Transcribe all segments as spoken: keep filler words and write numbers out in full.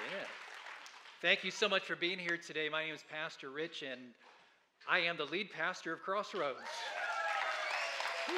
Yeah. Thank you so much for being here today. My name is Pastor Rich, and I am the lead pastor of Crossroads. Whew.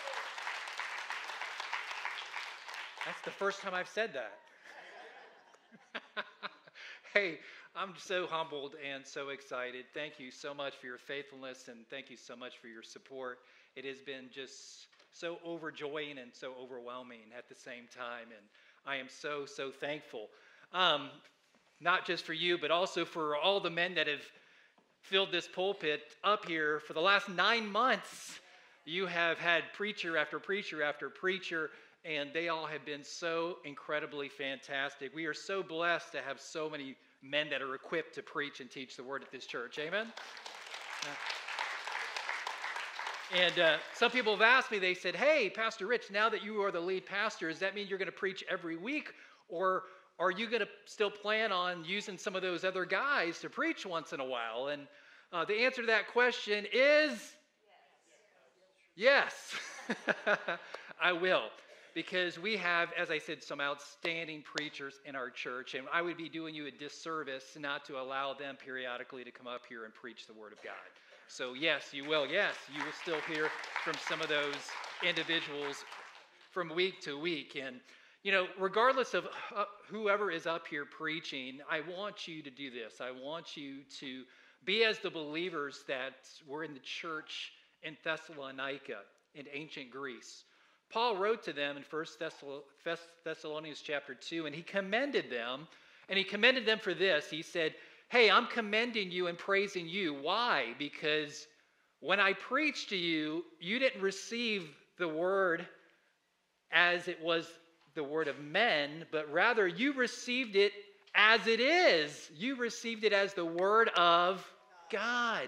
That's the first time I've said that. Hey, I'm so humbled and so excited. Thank you so much for your faithfulness, and thank you so much for your support. It has been just so overjoying and so overwhelming at the same time, and I am so, so thankful. Um, not just for you, but also for all the men that have filled this pulpit up here for the last nine months. You have had preacher after preacher after preacher, and they all have been so incredibly fantastic. We are so blessed to have so many men that are equipped to preach and teach the word at this church. Amen? And uh, some people have asked me, they said, hey, Pastor Rich, now that you are the lead pastor, does that mean you're going to preach every week? Or are you going to still plan on using some of those other guys to preach once in a while? And uh, the answer to that question is yes. yes. I will. Because we have, as I said, some outstanding preachers in our church, and I would be doing you a disservice not to allow them periodically to come up here and preach the Word of God. So yes, you will. Yes, you will still hear from some of those individuals from week to week. And, you know, regardless of uh, whoever is up here preaching, I want you to do this. I want you to be as the believers that were in the church in Thessalonica, in ancient Greece. Paul wrote to them in First Thessalonians chapter two, and he commended them, and he commended them for this. He said, hey, I'm commending you and praising you. Why? Because when I preached to you, you didn't receive the word as it was the word of men, but rather you received it as it is. You received it as the word of God.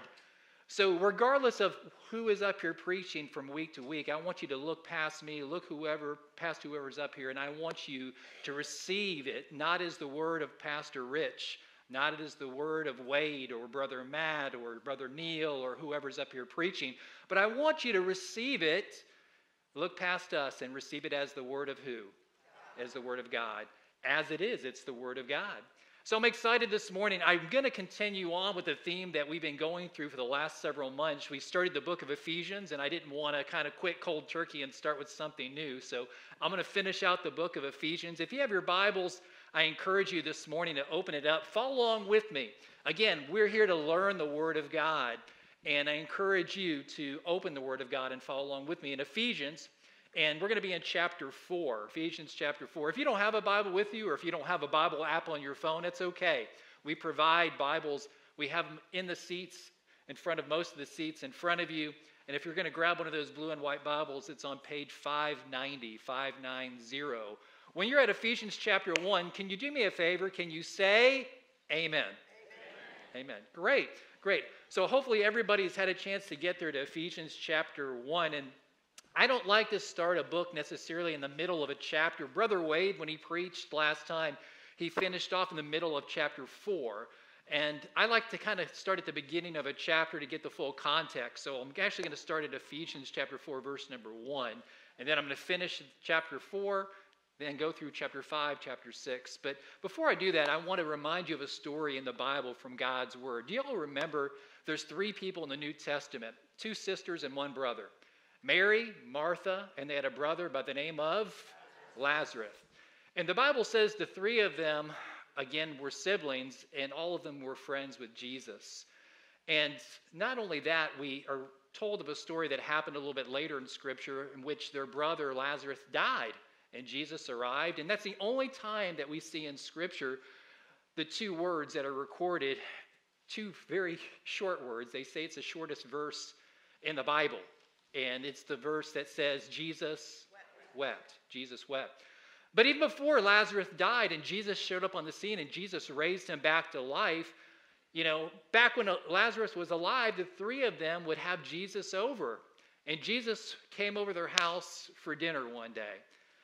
So regardless of who is up here preaching from week to week, I want you to look past me, look whoever, past whoever's up here, and I want you to receive it, not as the word of Pastor Rich, not as the word of Wade or Brother Matt or Brother Neil or whoever's up here preaching, but I want you to receive it, look past us and receive it as the word of who? As the word of God. As it is, it's the word of God. So I'm excited this morning. I'm going to continue on with the theme that we've been going through for the last several months. We started the book of Ephesians, and I didn't want to kind of quit cold turkey and start with something new. So I'm going to finish out the book of Ephesians. If you have your Bibles, I encourage you this morning to open it up. Follow along with me. Again, we're here to learn the Word of God, and I encourage you to open the Word of God and follow along with me in Ephesians. And we're going to be in chapter four, Ephesians chapter four. If you don't have a Bible with you, or if you don't have a Bible app on your phone, it's okay. We provide Bibles. We have them in the seats, in front of most of the seats in front of you. And if you're going to grab one of those blue and white Bibles, it's on page five ninety, five ninety. When you're at Ephesians chapter one, can you do me a favor? Can you say amen? Amen. Amen. Great, great. So hopefully everybody's had a chance to get there to Ephesians chapter one. And I don't like to start a book necessarily in the middle of a chapter. Brother Wade, when he preached last time, he finished off in the middle of chapter four. And I like to kind of start at the beginning of a chapter to get the full context. So I'm actually going to start at Ephesians chapter four, verse number one. And then I'm going to finish chapter four, then go through chapter five, chapter six. But before I do that, I want to remind you of a story in the Bible from God's Word. Do you all remember there's three people in the New Testament, two sisters and one brother? Mary, Martha, and they had a brother by the name of Lazarus. And the Bible says the three of them, again, were siblings, and all of them were friends with Jesus. And not only that, we are told of a story that happened a little bit later in Scripture in which their brother Lazarus died, and Jesus arrived. And that's the only time that we see in Scripture the two words that are recorded, two very short words. They say it's the shortest verse in the Bible. And it's the verse that says, Jesus wept. wept. Jesus wept. But even before Lazarus died and Jesus showed up on the scene and Jesus raised him back to life, you know, back when Lazarus was alive, the three of them would have Jesus over. And Jesus came over their house for dinner one day.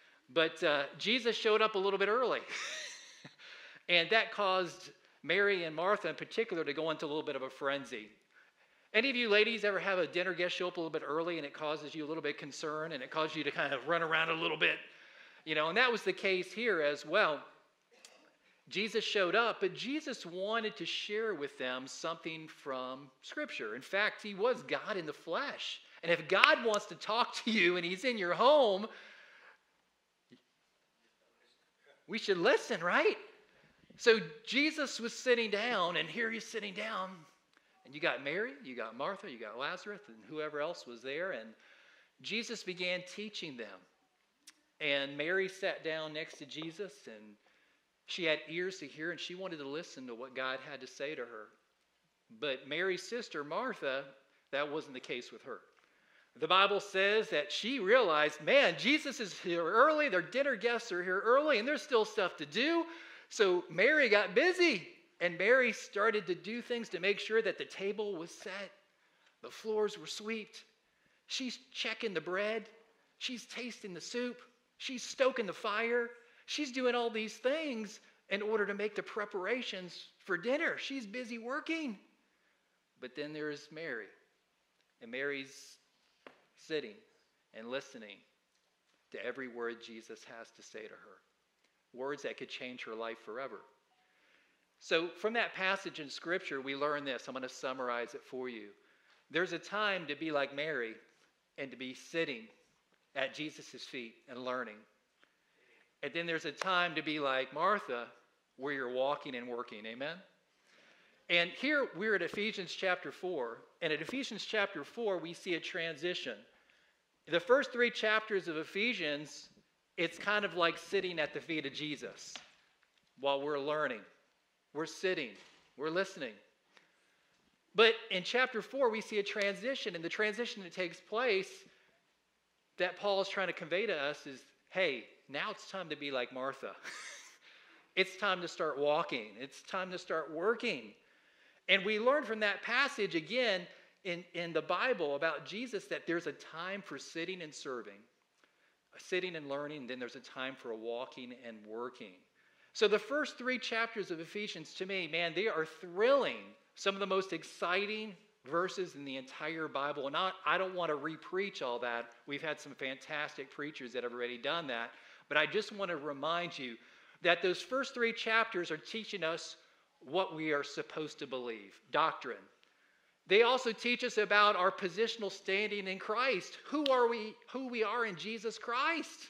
But uh, Jesus showed up a little bit early. And that caused Mary and Martha in particular to go into a little bit of a frenzy. Any of you ladies ever have a dinner guest show up a little bit early and it causes you a little bit of concern and it causes you to kind of run around a little bit? You know, and that was the case here as well. Jesus showed up, but Jesus wanted to share with them something from Scripture. In fact, he was God in the flesh. And if God wants to talk to you and he's in your home, we should listen, right? So Jesus was sitting down, and here he's sitting down, and you got Mary, you got Martha, you got Lazarus, and whoever else was there, and Jesus began teaching them. And Mary sat down next to Jesus, and she had ears to hear, and she wanted to listen to what God had to say to her. But Mary's sister, Martha, that wasn't the case with her. The Bible says that she realized, man, Jesus is here early, their dinner guests are here early, and there's still stuff to do. So Mary got busy, and Mary started to do things to make sure that the table was set, the floors were swept. She's checking the bread, she's tasting the soup, she's stoking the fire. She's doing all these things in order to make the preparations for dinner. She's busy working. But then there's Mary. And Mary's sitting and listening to every word Jesus has to say to her. Words that could change her life forever. So from that passage in Scripture, we learn this. I'm going to summarize it for you. There's a time to be like Mary and to be sitting at Jesus' feet and learning. And then there's a time to be like Martha, where you're walking and working. Amen? And here we're at Ephesians chapter four. And at Ephesians chapter four, we see a transition. The first three chapters of Ephesians, it's kind of like sitting at the feet of Jesus while we're learning. We're sitting. We're listening. But in chapter four, we see a transition. And the transition that takes place that Paul is trying to convey to us is, hey, now it's time to be like Martha. It's time to start walking. It's time to start working. And we learn from that passage again in, in the Bible about Jesus that there's a time for sitting and serving, sitting and learning, then there's a time for walking and working. So the first three chapters of Ephesians, to me, man, they are thrilling. Some of the most exciting verses in the entire Bible. And I, I don't want to re-preach all that. We've had some fantastic preachers that have already done that. But I just want to remind you that those first three chapters are teaching us what we are supposed to believe, doctrine. They also teach us about our positional standing in Christ. Who are we, who we are in Jesus Christ.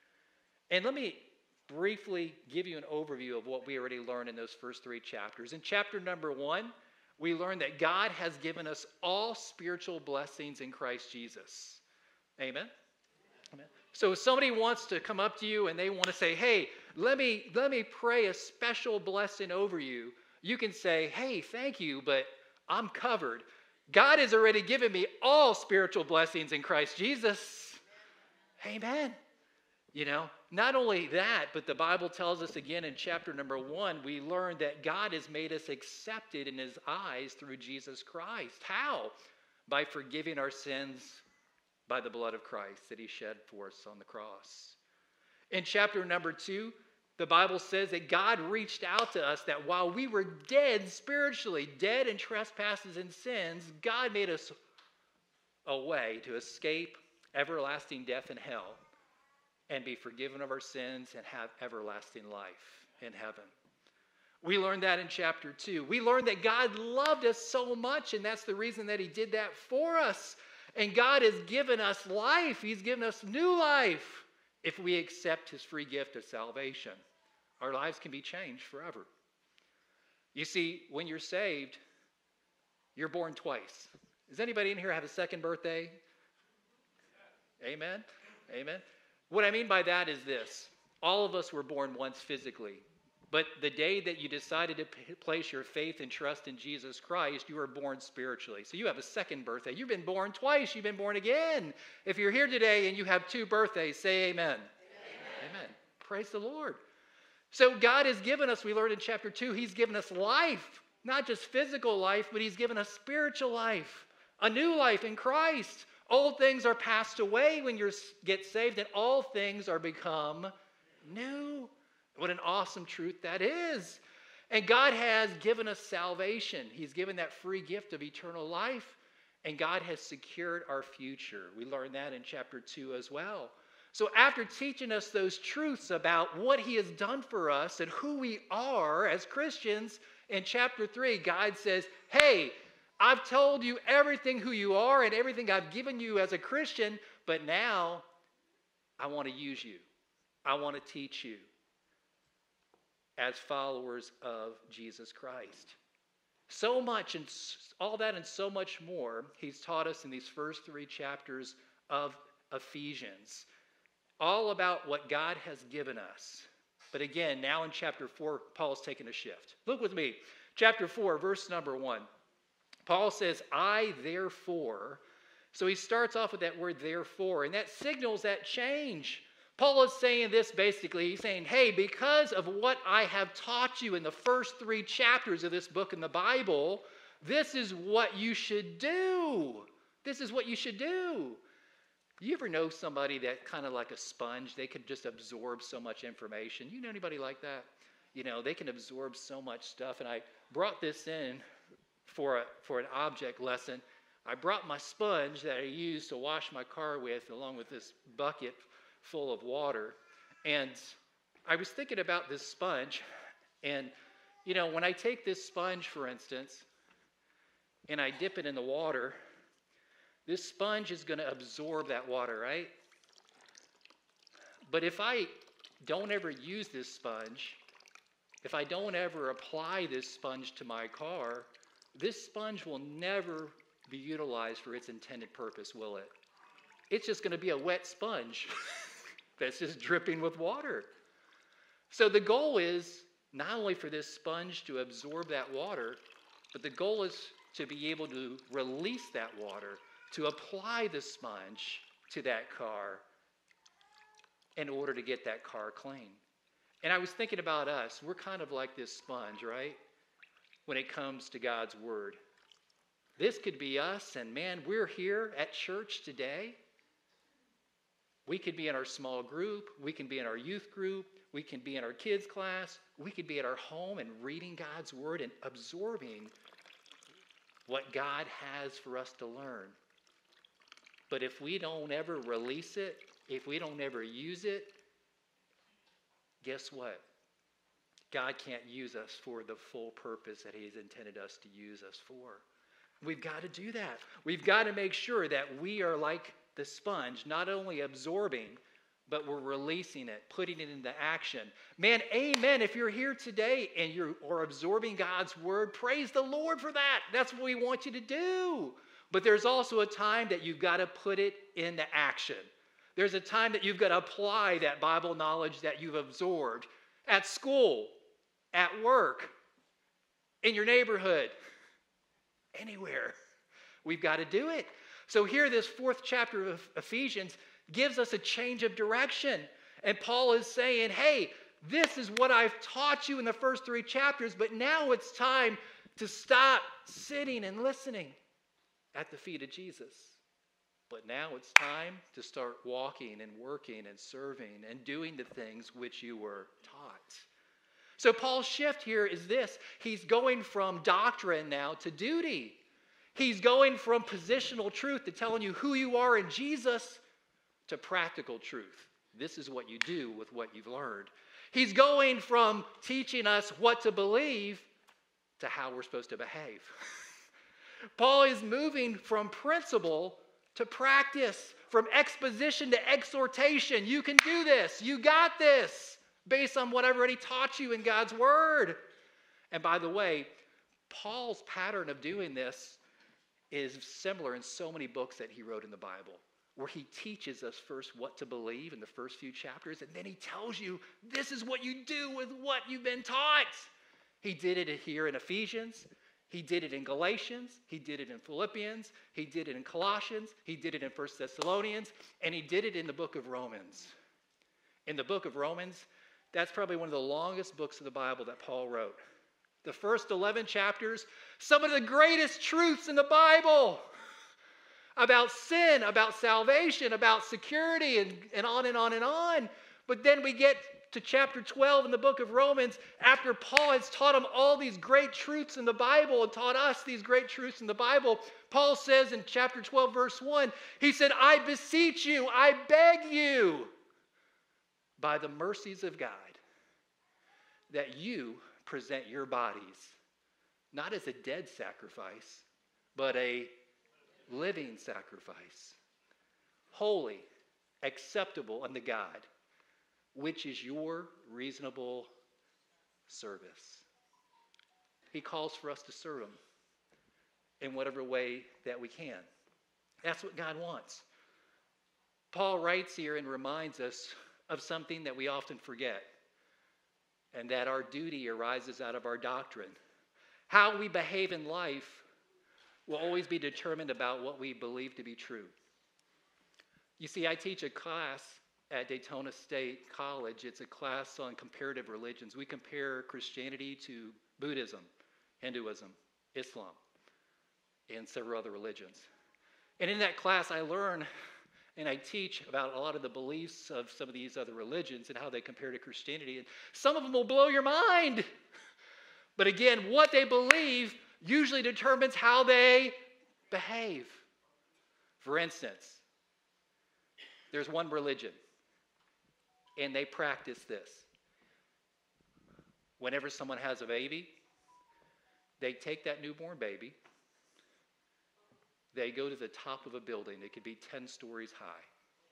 And let me briefly give you an overview of what we already learned in those first three chapters. In chapter number one, we learned that God has given us all spiritual blessings in Christ Jesus. Amen? Amen. So if somebody wants to come up to you and they want to say, hey, let me, let me pray a special blessing over you, you can say, hey, thank you, but I'm covered. God has already given me all spiritual blessings in Christ Jesus. Amen. You know, not only that, but the Bible tells us again in chapter number one, we learned that God has made us accepted in his eyes through Jesus Christ. How? By forgiving our sins by the blood of Christ that he shed for us on the cross. In chapter number two, the Bible says that God reached out to us that while we were dead spiritually, dead in trespasses and sins, God made us a way to escape everlasting death in hell and be forgiven of our sins and have everlasting life in heaven. We learned that in chapter two. We learned that God loved us so much, and that's the reason that he did that for us. And God has given us life. He's given us new life if we accept his free gift of salvation. Our lives can be changed forever. You see, when you're saved, you're born twice. Does anybody in here have a second birthday? Amen? Amen. What I mean by that is this. All of us were born once physically. But the day that you decided to p- place your faith and trust in Jesus Christ, you were born spiritually. So you have a second birthday. You've been born twice. You've been born again. If you're here today and you have two birthdays, say amen. Amen. Amen. Praise the Lord. So God has given us, we learned in chapter two, he's given us life. Not just physical life, but he's given us spiritual life. A new life in Christ. Old things are passed away when you get saved, and all things are become new. What an awesome truth that is. And God has given us salvation. He's given that free gift of eternal life, and God has secured our future. We learned that in chapter two as well. So after teaching us those truths about what he has done for us and who we are as Christians, in chapter three, God says, hey, I've told you everything who you are and everything I've given you as a Christian, but now I want to use you. I want to teach you as followers of Jesus Christ. So much and all that and so much more he's taught us in these first three chapters of Ephesians. All about what God has given us. But again, now in chapter four, Paul's taking a shift. Look with me. Chapter four, verse number one. Paul says, I therefore. So he starts off with that word therefore, and that signals that change. Paul is saying this basically. He's saying, hey, because of what I have taught you in the first three chapters of this book in the Bible, this is what you should do. This is what you should do. You ever know somebody that kind of like a sponge? They can just absorb so much information. You know anybody like that? You know, they can absorb so much stuff. And I brought this in for a, for an object lesson. I brought my sponge that I used to wash my car with, along with this bucket full of water. And I was thinking about this sponge. And, you know, when I take this sponge, for instance, and I dip it in the water, this sponge is going to absorb that water, right? But if I don't ever use this sponge, if I don't ever apply this sponge to my car, this sponge will never be utilized for its intended purpose, will it? It's just going to be a wet sponge that's just dripping with water. So the goal is not only for this sponge to absorb that water, but the goal is to be able to release that water, to apply the sponge to that car in order to get that car clean. And I was thinking about us. We're kind of like this sponge, right? When it comes to God's word. This could be us, and man, we're here at church today. We could be in our small group. We can be in our youth group. We can be in our kids' class. We could be at our home and reading God's word and absorbing what God has for us to learn. But if we don't ever release it, if we don't ever use it, guess what? God can't use us for the full purpose that he's intended us to use us for. We've got to do that. We've got to make sure that we are like the sponge, not only absorbing, but we're releasing it, putting it into action. Man, amen. If you're here today and you are absorbing God's word, praise the Lord for that. That's what we want you to do. But there's also a time that you've got to put it into action. There's a time that you've got to apply that Bible knowledge that you've absorbed at school, at work, in your neighborhood, anywhere. We've got to do it. So here, this fourth chapter of Ephesians gives us a change of direction. And Paul is saying, hey, this is what I've taught you in the first three chapters, but now it's time to stop sitting and listening at the feet of Jesus. But now it's time to start walking and working and serving and doing the things which you were taught. So Paul's shift here is this. He's going from doctrine now to duty. He's going from positional truth to telling you who you are in Jesus to practical truth. This is what you do with what you've learned. He's going from teaching us what to believe to how we're supposed to behave. Paul is moving from principle to practice, from exposition to exhortation. You can do this. You got this, based on what I've already taught you in God's word. And by the way, Paul's pattern of doing this is similar in so many books that he wrote in the Bible, where he teaches us first what to believe in the first few chapters, and then he tells you this is what you do with what you've been taught. He did it here in Ephesians. He did it in Galatians. He did it in Philippians. He did it in Colossians. He did it in First Thessalonians. And he did it in the book of Romans. In the book of Romans, that's probably one of the longest books of the Bible that Paul wrote. The first eleven chapters, some of the greatest truths in the Bible about sin, about salvation, about security, and, and on and on and on. But then we get to chapter twelve in the book of Romans, after Paul has taught them all these great truths in the Bible and taught us these great truths in the Bible, Paul says in chapter twelve, verse one, he said, I beseech you, I beg you. by the mercies of God, that you present your bodies not as a dead sacrifice, but a living sacrifice, holy, acceptable unto God, which is your reasonable service. He calls for us to serve him in whatever way that we can. That's what God wants. Paul writes here and reminds us of something that we often forget, and that our duty arises out of our doctrine. How we behave in life will always be determined about what we believe to be true. You see, I teach a class at Daytona State College. It's a class on comparative religions. We compare Christianity to Buddhism, Hinduism, Islam, and several other religions. And in that class, I learn and I teach about a lot of the beliefs of some of these other religions and how they compare to Christianity. And some of them will blow your mind. But again, what they believe usually determines how they behave. For instance, there's one religion, and they practice this. Whenever someone has a baby, they take that newborn baby, they go to the top of a building. It could be ten stories high.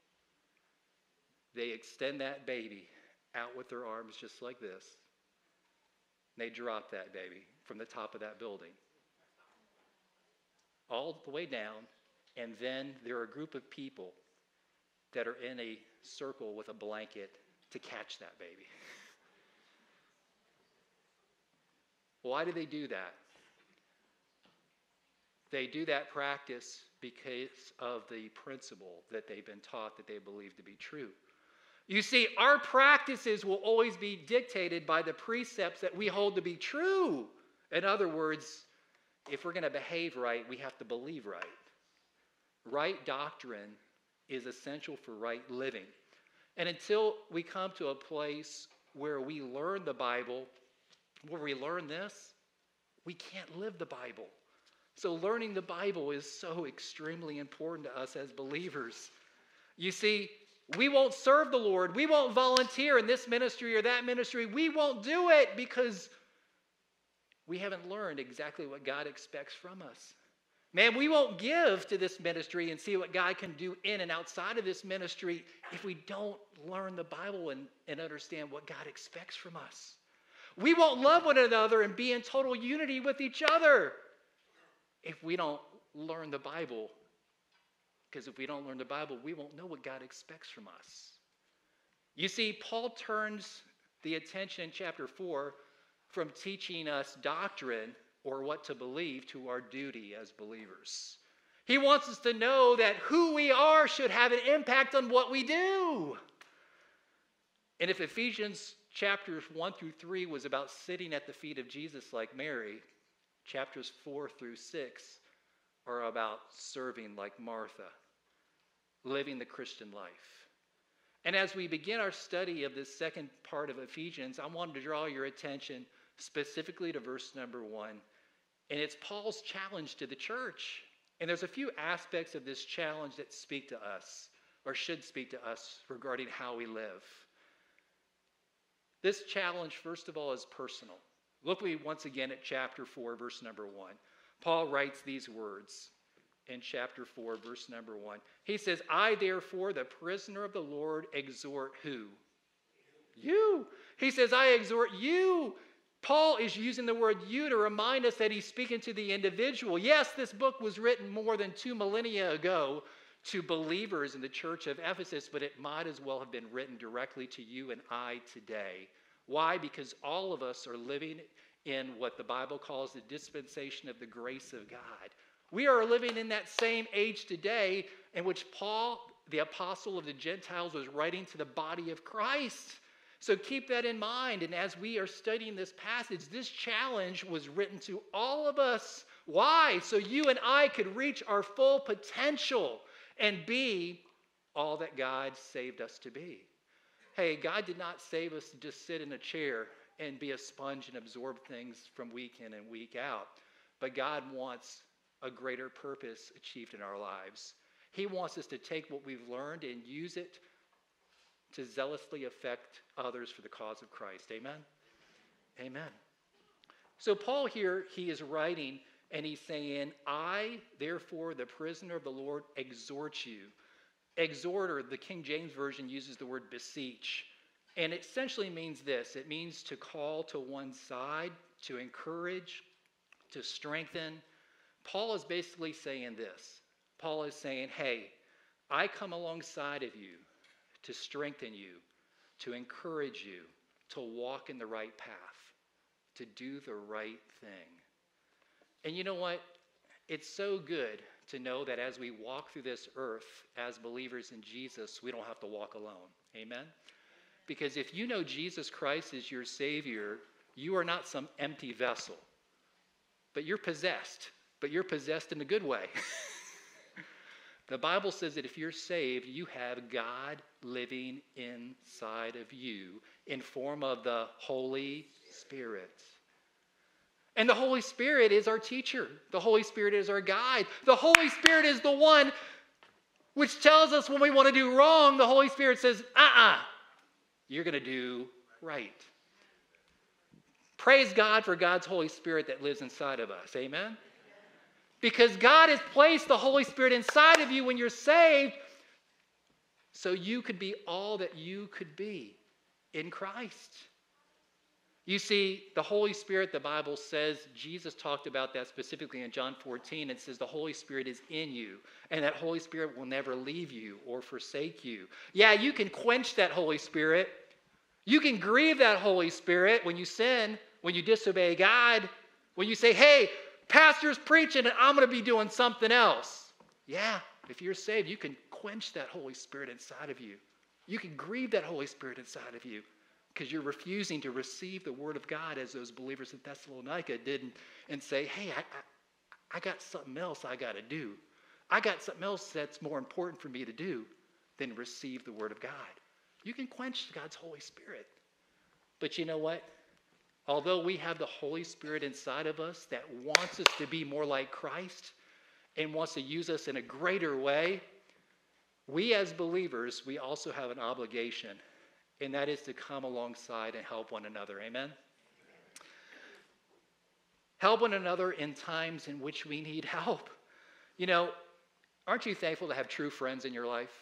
They extend that baby out with their arms just like this. They drop that baby from the top of that building all the way down, and then there are a group of people that are in a circle with a blanket to catch that baby. Why do they do that? They do that practice because of the principle that they've been taught that they believe to be true. You see, our practices will always be dictated by the precepts that we hold to be true. In other words, if we're going to behave right, we have to believe right. Right doctrine is essential for right living. And until we come to a place where we learn the Bible, where we learn this, we can't live the Bible. So learning the Bible is so extremely important to us as believers. You see, we won't serve the Lord. We won't volunteer in this ministry or that ministry. We won't do it because we haven't learned exactly what God expects from us. Man, we won't give to this ministry and see what God can do in and outside of this ministry if we don't learn the Bible and, and understand what God expects from us. We won't love one another and be in total unity with each other if we don't learn the Bible. Because if we don't learn the Bible, we won't know what God expects from us. You see, Paul turns the attention in chapter four from teaching us doctrine or what to believe to our duty as believers. He wants us to know that who we are should have an impact on what we do. And if Ephesians chapters one through three was about sitting at the feet of Jesus like Mary, chapters four through six are about serving like Martha, living the Christian life. And as we begin our study of this second part of Ephesians, I wanted to draw your attention specifically to verse number one. And it's Paul's challenge to the church. And there's a few aspects of this challenge that speak to us, or should speak to us, regarding how we live. This challenge, first of all, is personal. Look we once again at chapter four, verse number one. Paul writes these words in chapter four, verse number one. He says, I therefore, the prisoner of the Lord, exhort who? You. He says, I exhort you. Paul is using the word you to remind us that he's speaking to the individual. Yes, this book was written more than two millennia ago to believers in the church of Ephesus, but it might as well have been written directly to you and I today. Why? Because all of us are living in what the Bible calls the dispensation of the grace of God. We are living in that same age today in which Paul, the apostle of the Gentiles, was writing to the body of Christ. So keep that in mind. And as we are studying this passage, this challenge was written to all of us. Why? So you and I could reach our full potential and be all that God saved us to be. Hey, God did not save us to just sit in a chair and be a sponge and absorb things from week in and week out. But God wants a greater purpose achieved in our lives. He wants us to take what we've learned and use it to zealously affect others for the cause of Christ. Amen? Amen. So Paul here, he is writing and he's saying, I, therefore, the prisoner of the Lord, exhort you. Exhort, or the King James Version uses the word beseech. And it essentially means this. It means to call to one side, to encourage, to strengthen. Paul is basically saying this. Paul is saying, hey, I come alongside of you to strengthen you, to encourage you, to walk in the right path, to do the right thing. And you know what? It's so good to know that as we walk through this earth as believers in Jesus, we don't have to walk alone. Amen? Because if you know Jesus Christ is your Savior, you are not some empty vessel. But you're possessed. But you're possessed in a good way. The Bible says that if you're saved, you have God living inside of you in form of the Holy Spirit. And the Holy Spirit is our teacher. The Holy Spirit is our guide. The Holy Spirit is the one which tells us when we want to do wrong, the Holy Spirit says, uh-uh, you're going to do right. Praise God for God's Holy Spirit that lives inside of us. Amen? Because God has placed the Holy Spirit inside of you when you're saved so you could be all that you could be in Christ. You see, the Holy Spirit, the Bible says, Jesus talked about that specifically in John fourteen. It says the Holy Spirit is in you, and that Holy Spirit will never leave you or forsake you. Yeah, you can quench that Holy Spirit. You can grieve that Holy Spirit when you sin, when you disobey God, when you say, hey, pastor's preaching and I'm going to be doing something else. Yeah, if you're saved, you can quench that Holy Spirit inside of you. You can grieve that Holy Spirit inside of you because you're refusing to receive the word of God as those believers in Thessalonica did and, and say, hey, I, I, I got something else I got to do. I got something else that's more important for me to do than receive the word of God. You can quench God's Holy Spirit. But you know what? Although we have the Holy Spirit inside of us that wants us to be more like Christ and wants to use us in a greater way, we as believers, we also have an obligation, and that is to come alongside and help one another. Amen? Help one another in times in which we need help. You know, aren't you thankful to have true friends in your life?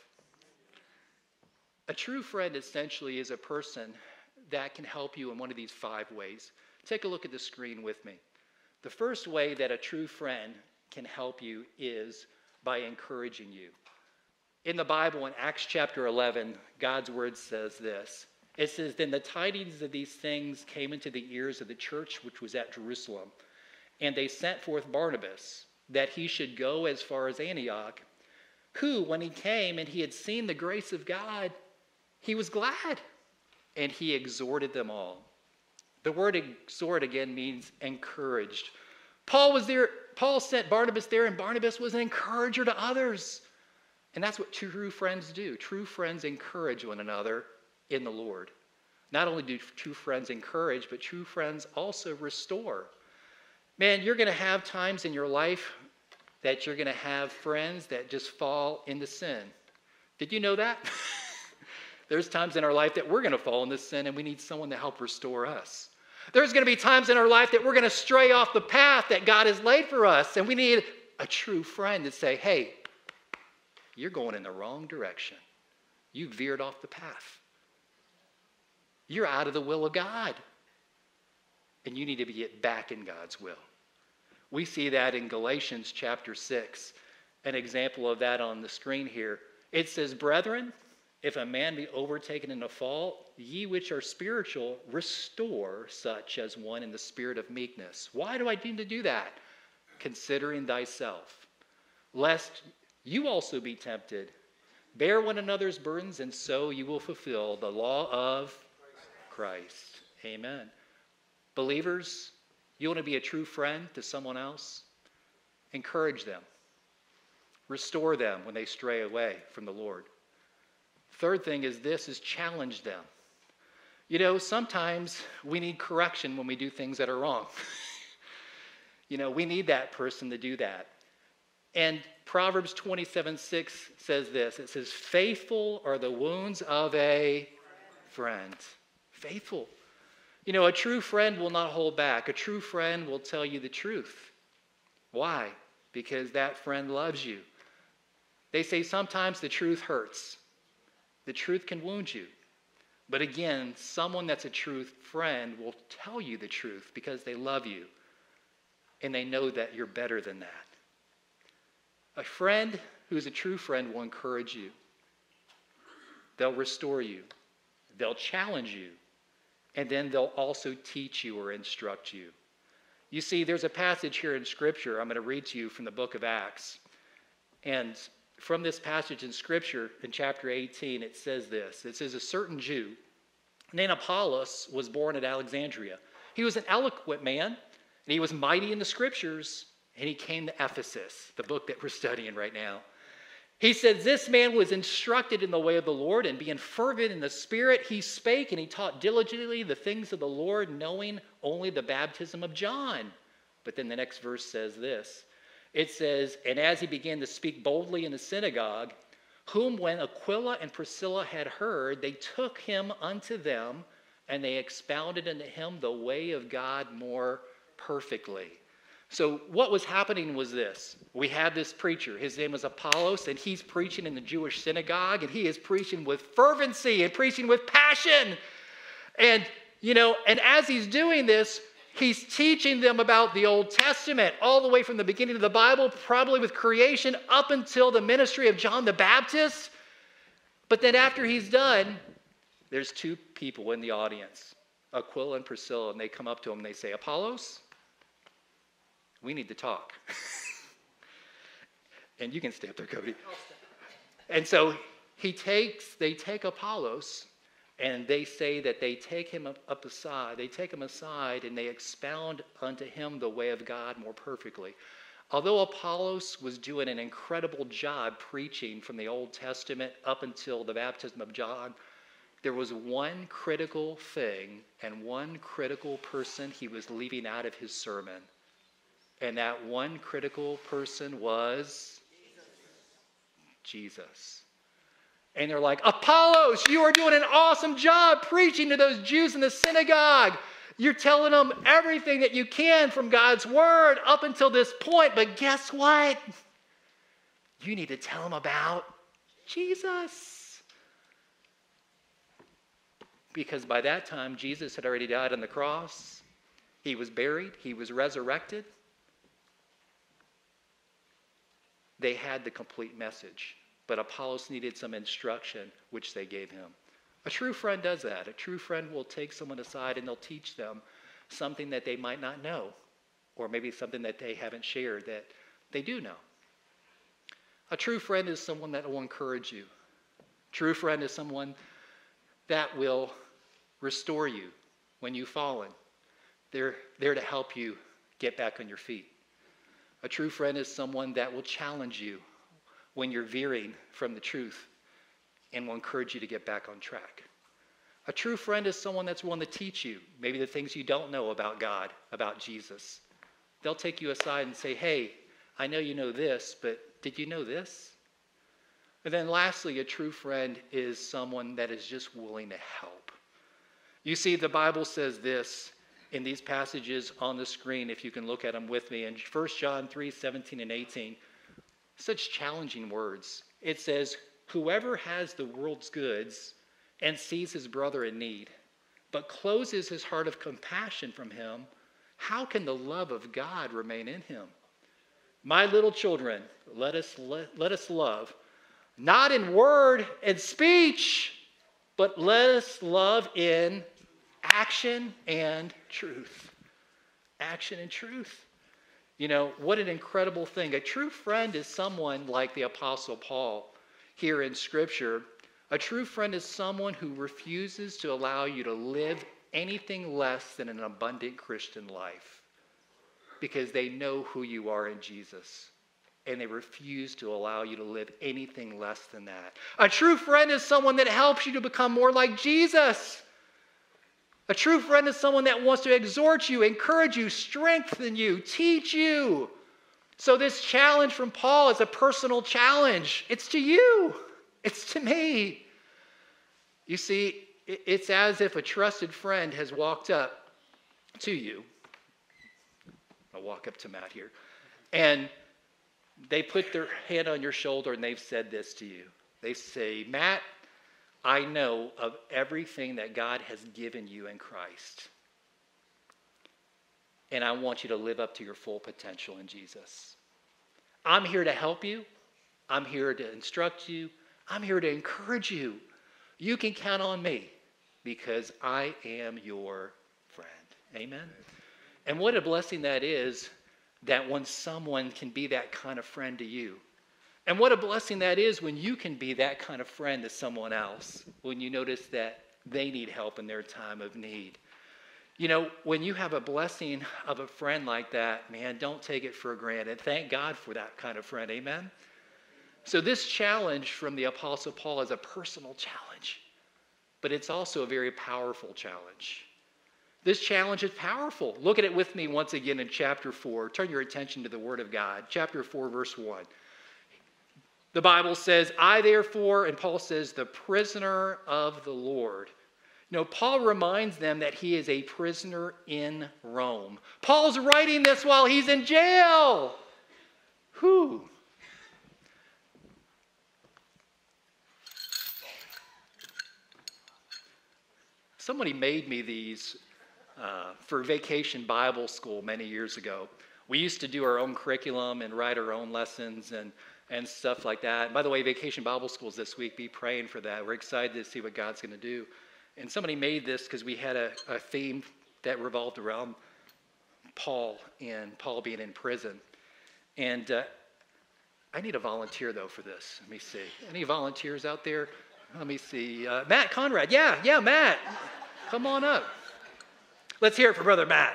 A true friend essentially is a person that can help you in one of these five ways. Take a look at the screen with me. The first way that a true friend can help you is by encouraging you. In the Bible, in Acts chapter eleven, God's word says this. It says, then the tidings of these things came into the ears of the church which was at Jerusalem, and they sent forth Barnabas, that he should go as far as Antioch, who, when he came and he had seen the grace of God, he was glad. And he exhorted them all. The word exhort again means encouraged. Paul was there. Paul sent Barnabas there, and Barnabas was an encourager to others. And that's what true friends do. True friends encourage one another in the Lord. Not only do true friends encourage, but true friends also restore. Man, you're going to have times in your life that you're going to have friends that just fall into sin. Did you know that? There's times in our life that we're going to fall into sin and we need someone to help restore us. There's going to be times in our life that we're going to stray off the path that God has laid for us, and we need a true friend to say, hey, you're going in the wrong direction. You veered off the path. You're out of the will of God, and you need to get back in God's will. We see that in Galatians chapter six, an example of that on the screen here. It says, brethren, if a man be overtaken in a fault, ye which are spiritual, restore such as one in the spirit of meekness. Why do I need to do that? Considering thyself, lest you also be tempted. Bear one another's burdens, and so you will fulfill the law of Christ. Amen. Believers, you want to be a true friend to someone else? Encourage them. Restore them when they stray away from the Lord. Third thing is this, is challenge them. You know, sometimes we need correction when we do things that are wrong. You know, we need that person to do that. And Proverbs twenty-seven six says this. It says, faithful are the wounds of a friend. Faithful. You know, a true friend will not hold back. A true friend will tell you the truth. Why? Because that friend loves you. They say sometimes the truth hurts. The truth can wound you. But again, someone that's a true friend will tell you the truth because they love you and they know that you're better than that. A friend who's a true friend will encourage you. They'll restore you. They'll challenge you. And then they'll also teach you or instruct you. You see, there's a passage here in Scripture I'm going to read to you from the book of Acts. And from this passage in Scripture, in chapter eighteen, it says this. It says, a certain Jew named Apollos was born at Alexandria. He was an eloquent man, and he was mighty in the Scriptures, and he came to Ephesus, the book that we're studying right now. He says, this man was instructed in the way of the Lord, and being fervent in the Spirit, he spake and he taught diligently the things of the Lord, knowing only the baptism of John. But then the next verse says this. It says, and as he began to speak boldly in the synagogue, whom when Aquila and Priscilla had heard, they took him unto them, and they expounded unto him the way of God more perfectly. So what was happening was this. We had this preacher. His name was Apollos, and he's preaching in the Jewish synagogue, and he is preaching with fervency and preaching with passion. And, you know, and as he's doing this, he's teaching them about the Old Testament, all the way from the beginning of the Bible, probably with creation, up until the ministry of John the Baptist. But then after he's done, there's two people in the audience, Aquila and Priscilla, and they come up to him and they say, Apollos, we need to talk. And you can stay up there, Cody. And so he takes, they take Apollos, and they say that they take him up, up aside. They take him aside, and they expound unto him the way of God more perfectly. Although Apollos was doing an incredible job preaching from the Old Testament up until the baptism of John, there was one critical thing and one critical person he was leaving out of his sermon. And that one critical person was Jesus. Jesus. And they're like, Apollos, you are doing an awesome job preaching to those Jews in the synagogue. You're telling them everything that you can from God's word up until this point. But guess what? You need to tell them about Jesus. Because by that time, Jesus had already died on the cross. He was buried. He was resurrected. They had the complete message, but Apollos needed some instruction, which they gave him. A true friend does that. A true friend will take someone aside and they'll teach them something that they might not know, or maybe something that they haven't shared that they do know. A true friend is someone that will encourage you. A true friend is someone that will restore you when you've fallen. They're there to help you get back on your feet. A true friend is someone that will challenge you when you're veering from the truth and will encourage you to get back on track. A true friend is someone that's willing to teach you maybe the things you don't know about God, about Jesus. They'll take you aside and say, hey, I know you know this, but did you know this? And then lastly, a true friend is someone that is just willing to help. You see, the Bible says this in these passages on the screen, if you can look at them with me, in First John three, seventeen and eighteen, such challenging words. It says, whoever has the world's goods and sees his brother in need, but closes his heart of compassion from him, how can the love of God remain in him? My little children, let us, let, let us love, not in word and speech, but let us love in action and truth. Action and truth. You know, what an incredible thing. A true friend is someone like the Apostle Paul here in Scripture. A true friend is someone who refuses to allow you to live anything less than an abundant Christian life because they know who you are in Jesus. And they refuse to allow you to live anything less than that. A true friend is someone that helps you to become more like Jesus. A true friend is someone that wants to exhort you, encourage you, strengthen you, teach you. So this challenge from Paul is a personal challenge. It's to you. It's to me. You see, it's as if a trusted friend has walked up to you. I'll walk up to Matt here. And they put their hand on your shoulder and they've said this to you. They say, Matt, I know of everything that God has given you in Christ. And I want you to live up to your full potential in Jesus. I'm here to help you. I'm here to instruct you. I'm here to encourage you. You can count on me because I am your friend. Amen? And what a blessing that is that when someone can be that kind of friend to you. And what a blessing that is when you can be that kind of friend to someone else, when you notice that they need help in their time of need. You know, when you have a blessing of a friend like that, man, don't take it for granted. Thank God for that kind of friend. Amen? So this challenge from the Apostle Paul is a personal challenge, but it's also a very powerful challenge. This challenge is powerful. Look at it with me once again in chapter four. Turn your attention to the Word of God. Chapter four, verse one. The Bible says, I therefore, and Paul says, the prisoner of the Lord. You know, Paul reminds them that he is a prisoner in Rome. Paul's writing this while he's in jail. Whew. Somebody made me these uh, for Vacation Bible School many years ago. We used to do our own curriculum and write our own lessons and, and stuff like that. By the way, Vacation Bible School's this week. Be praying for that. We're excited to see what God's going to do. And somebody made this because we had a, a theme that revolved around Paul and Paul being in prison. And uh, I need a volunteer, though, for this. Let me see. Any volunteers out there? Let me see. Uh, Matt Conrad. Yeah, yeah, Matt. Come on up. Let's hear it for Brother Matt.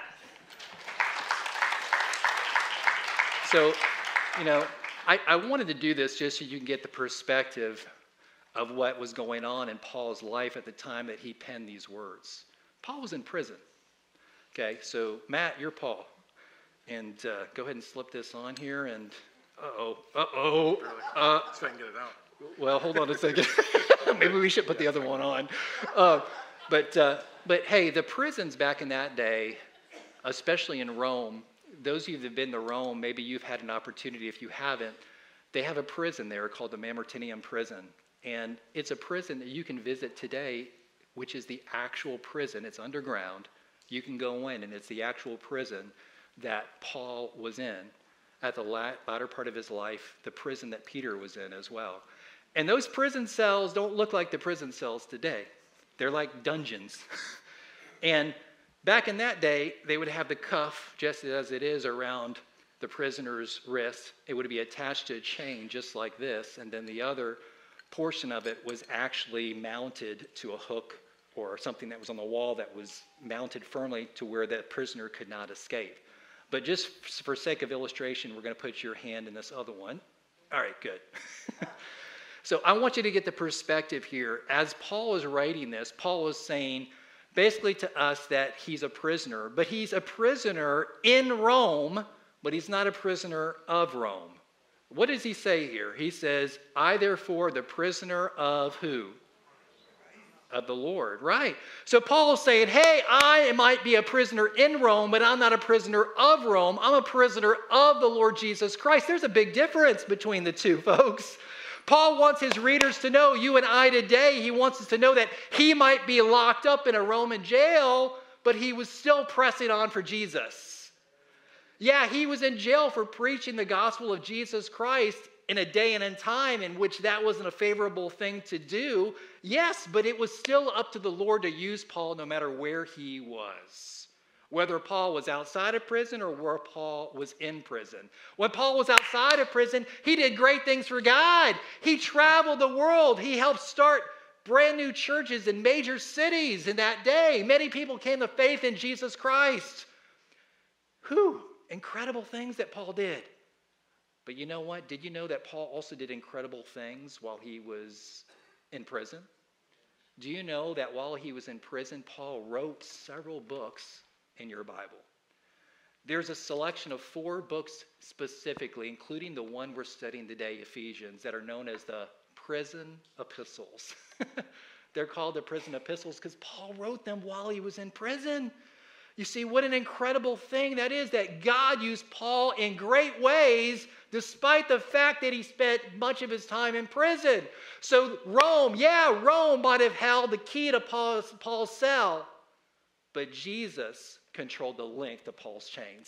So, you know, I, I wanted to do this just so you can get the perspective of what was going on in Paul's life at the time that he penned these words. Paul was in prison. Okay, so Matt, you're Paul. And uh, go ahead and slip this on here. And uh-oh, uh-oh. Uh, so I can get it out. Well, hold on a second. Maybe we should put the other one on. Uh, but, uh, but hey, the prisons back in that day, especially in Rome, those of you that have been to Rome, maybe you've had an opportunity. If you haven't, they have a prison there called the Mamertinium prison. And it's a prison that you can visit today, which is the actual prison. It's underground. You can go in, and it's the actual prison that Paul was in at the latter part of his life, the prison that Peter was in as well. And those prison cells don't look like the prison cells today. They're like dungeons. And back in that day, they would have the cuff, just as it is around the prisoner's wrist. It would be attached to a chain just like this, and then the other portion of it was actually mounted to a hook or something that was on the wall that was mounted firmly to where that prisoner could not escape. But just for sake of illustration, we're going to put your hand in this other one. All right, good. So I want you to get the perspective here. As Paul is writing this, Paul is saying basically to us that he's a prisoner, but he's a prisoner in Rome, but he's not a prisoner of Rome. What does he say here? He says, I therefore, the prisoner of who? Of the Lord, right. So Paul is saying, hey, I might be a prisoner in Rome, but I'm not a prisoner of Rome. I'm a prisoner of the Lord Jesus Christ. There's a big difference between the two, folks. Paul wants his readers to know, you and I today, he wants us to know that he might be locked up in a Roman jail, but he was still pressing on for Jesus. Yeah, he was in jail for preaching the gospel of Jesus Christ in a day and a time in which that wasn't a favorable thing to do. Yes, but it was still up to the Lord to use Paul no matter where he was. Whether Paul was outside of prison or where Paul was in prison. When Paul was outside of prison, he did great things for God. He traveled the world. He helped start brand new churches in major cities in that day. Many people came to faith in Jesus Christ. Whew. Incredible things that Paul did. But you know what? Did you know that Paul also did incredible things while he was in prison? Do you know that while he was in prison, Paul wrote several books in your Bible? There's a selection of four books specifically, including the one we're studying today, Ephesians, that are known as the prison epistles. They're called the prison epistles because Paul wrote them while he was in prison. You see, what an incredible thing that is, that God used Paul in great ways, despite the fact that he spent much of his time in prison. So Rome, yeah, Rome might have held the key to Paul's, Paul's cell, but Jesus controlled the length of Paul's chains.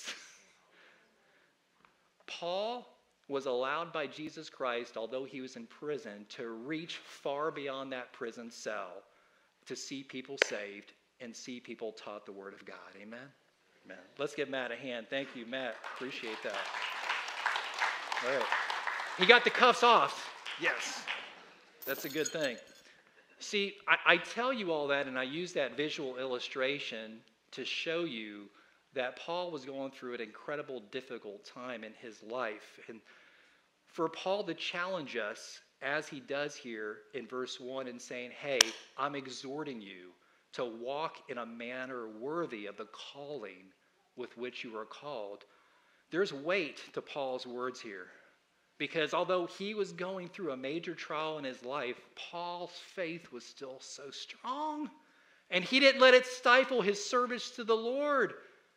Paul was allowed by Jesus Christ, although he was in prison, to reach far beyond that prison cell to see people saved and see people taught the Word of God. Amen? Amen. Let's give Matt a hand. Thank you, Matt. Appreciate that. All right. He got the cuffs off. Yes. That's a good thing. See, I, I tell you all that, and I use that visual illustration to show you that Paul was going through an incredible, difficult time in his life. And for Paul to challenge us, as he does here in verse one, and saying, hey, I'm exhorting you to walk in a manner worthy of the calling with which you are called. There's weight to Paul's words here. Because although he was going through a major trial in his life, Paul's faith was still so strong. And he didn't let it stifle his service to the Lord.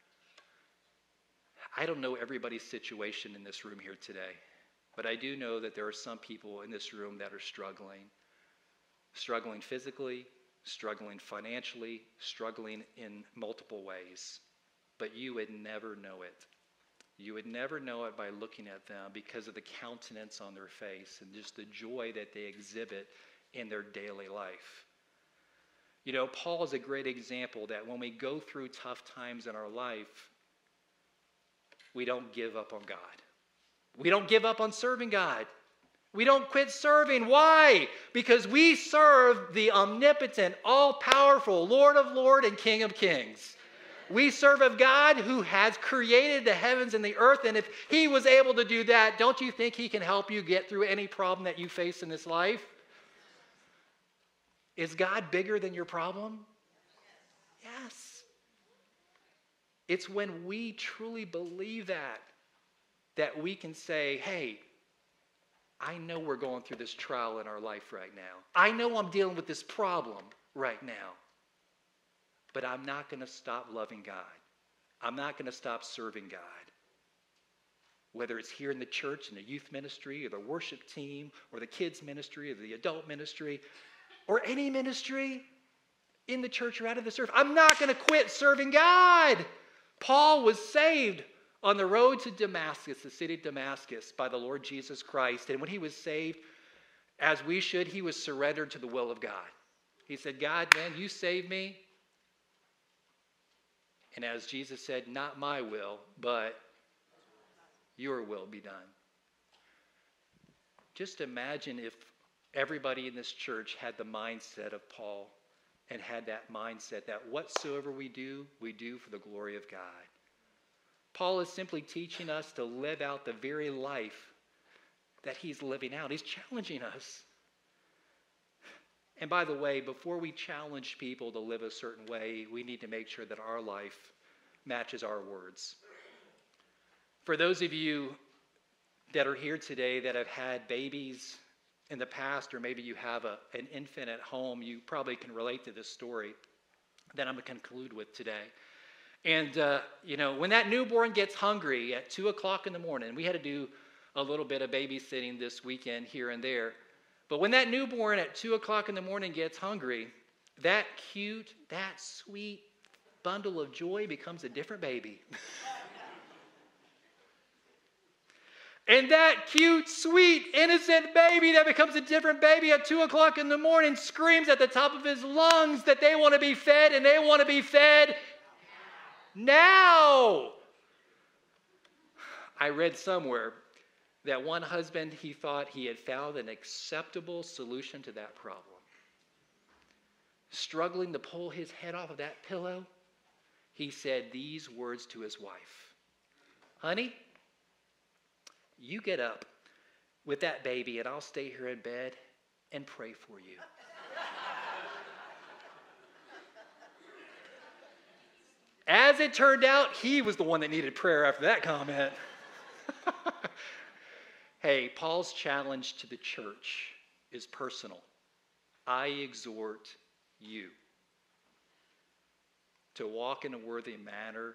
I don't know everybody's situation in this room here today, but I do know that there are some people in this room that are struggling. Struggling physically, struggling financially, struggling in multiple ways. But you would never know it. You would never know it by looking at them because of the countenance on their face and just the joy that they exhibit in their daily life. You know, Paul is a great example that when we go through tough times in our life, we don't give up on God. We don't give up on serving God. We don't quit serving. Why? Because we serve the omnipotent, all-powerful Lord of Lords and King of Kings. We serve a God who has created the heavens and the earth, and if he was able to do that, don't you think he can help you get through any problem that you face in this life? Is God bigger than your problem? Yes. It's when we truly believe that, that we can say, hey, I know we're going through this trial in our life right now. I know I'm dealing with this problem right now. But I'm not going to stop loving God. I'm not going to stop serving God. Whether it's here in the church, in the youth ministry, or the worship team, or the kids ministry, or the adult ministry, or any ministry in the church or out of the service. I'm not going to quit serving God. Paul was saved on the road to Damascus, the city of Damascus, by the Lord Jesus Christ. And when he was saved, as we should, he was surrendered to the will of God. He said, God, man, you saved me. And as Jesus said, not my will, but your will be done. Just imagine if everybody in this church had the mindset of Paul and had that mindset that whatsoever we do, we do for the glory of God. Paul is simply teaching us to live out the very life that he's living out. He's challenging us. And by the way, before we challenge people to live a certain way, we need to make sure that our life matches our words. For those of you that are here today that have had babies in the past, or maybe you have a, an infant at home, you probably can relate to this story that I'm going to conclude with today. And, uh, you know, when that newborn gets hungry at two o'clock in the morning, we had to do a little bit of babysitting this weekend here and there. But when that newborn at two o'clock in the morning gets hungry, that cute, that sweet bundle of joy becomes a different baby. And that cute, sweet, innocent baby that becomes a different baby at two o'clock in the morning screams at the top of his lungs that they want to be fed, and they want to be fed now. I read somewhere that one husband, he thought he had found an acceptable solution to that problem. Struggling to pull his head off of that pillow, he said these words to his wife. Honey, you get up with that baby and I'll stay here in bed and pray for you. As it turned out, he was the one that needed prayer after that comment. Hey, Paul's challenge to the church is personal. I exhort you to walk in a worthy manner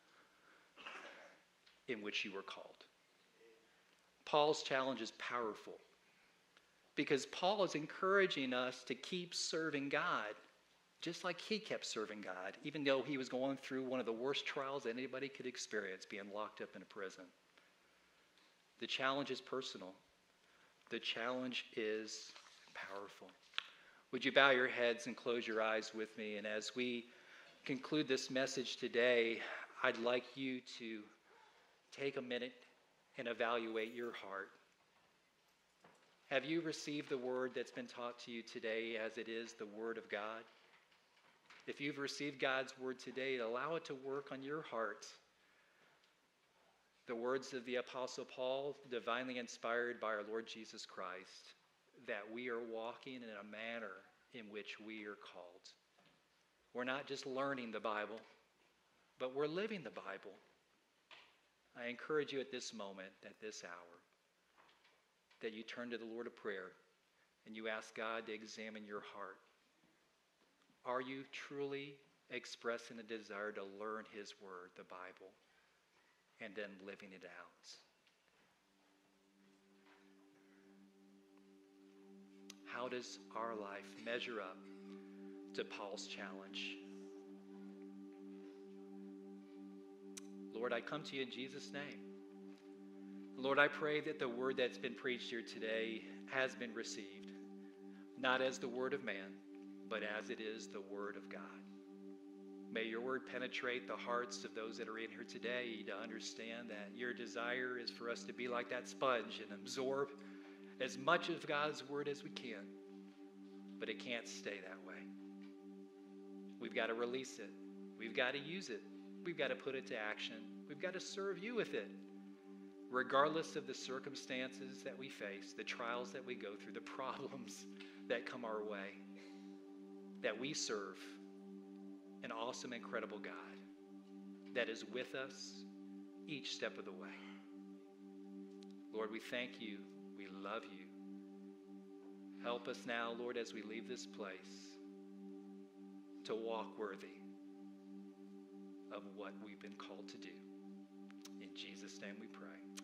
in which you were called. Paul's challenge is powerful because Paul is encouraging us to keep serving God just like he kept serving God, even though he was going through one of the worst trials that anybody could experience, being locked up in a prison. The challenge is personal. The challenge is powerful. Would you bow your heads and close your eyes with me? And as we conclude this message today, I'd like you to take a minute and evaluate your heart. Have you received the word that's been taught to you today as it is the word of God? If you've received God's word today, allow it to work on your heart. The words of the Apostle Paul, divinely inspired by our Lord Jesus Christ, that we are walking in a manner in which we are called. We're not just learning the Bible, but we're living the Bible. I encourage you at this moment, at this hour, that you turn to the Lord of prayer and you ask God to examine your heart. Are you truly expressing a desire to learn his word, the Bible, and then living it out? How does our life measure up to Paul's challenge? Lord, I come to you in Jesus' name. Lord, I pray that the word that's been preached here today has been received, not as the word of man, but as it is the word of God. May your word penetrate the hearts of those that are in here today to understand that your desire is for us to be like that sponge and absorb as much of God's word as we can, but it can't stay that way. We've got to release it. We've got to use it. We've got to put it to action. We've got to serve you with it. Regardless of the circumstances that we face, the trials that we go through, the problems that come our way, that we serve an awesome, incredible God that is with us each step of the way. Lord, we thank you. We love you. Help us now, Lord, as we leave this place to walk worthy of what we've been called to do. In Jesus' name we pray.